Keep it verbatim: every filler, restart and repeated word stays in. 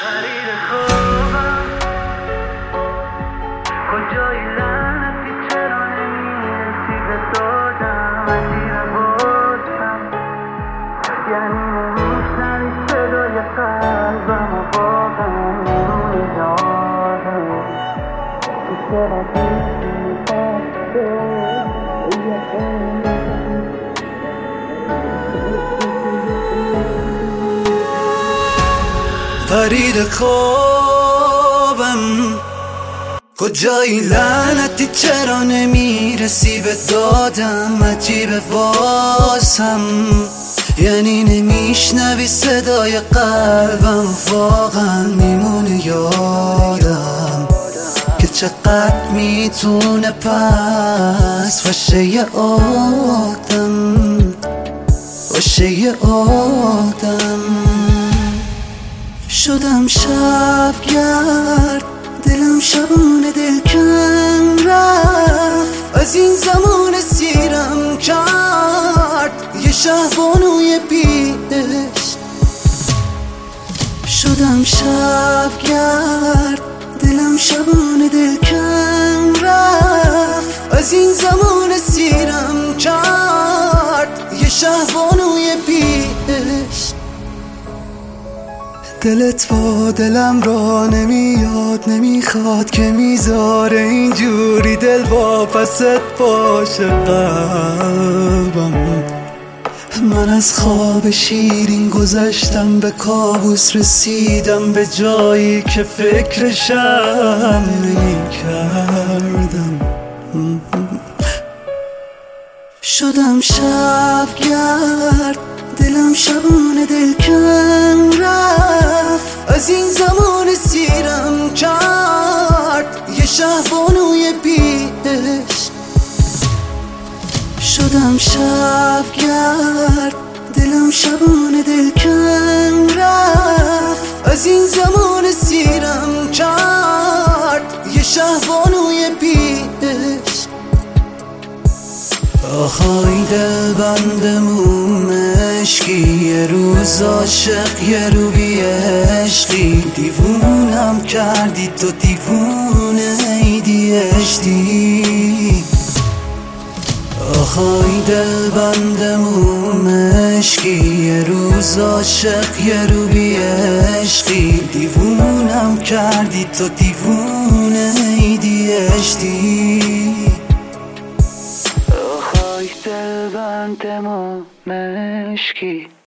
فرید خوبم کجایی لعنتی چرا نمیرسی به دادم عجیب باشم یعنی نمیشنوی صدای قلبم و واقعا میمونی یادم که چرا پیشی میپسته فرید خوابم کجایی لعنتی چرا نمیرسی به دادم عجیبه واسم یعنی نمیشنوی صدای قلبم واقعا میمونه یادم که چقدر میتونه پس باشه یه آدم باشه یه آدم شدم شبگرد دلم شبونه دلکن رفت از این زمان سیرم کرد یه شهوانوی بیش شدم شبگرد دلم شبونه دلکن رفت از این زمان سیرم کرد یه شهوانوی بیش دلت با دلم را نمیاد نمیخواد که میذاره اینجوری دل با پست باشه قلبم من از خواب شیرین گذشتم به کابوس رسیدم به جایی که فکرشم نمیکردم شدم شبگرد دلم شبونه دلکن رفت از این زمان سیرم کرد یه شهوانوی بیش شدم شبگرد دلم شبونه دلکن رفت از این زمان سیرم کرد یه شهوانوی بیش آخای دل بندمون عشقی یه روز عاشق یه رو بی عشقی دیوونم کردی تو دیوونه ایدی اشتی آخای دل بندمون عشقی یه روز عاشق یه رو بی عشقی دیوونم کردی تو دیوونه ایدی اشتی دل بند ما مشکی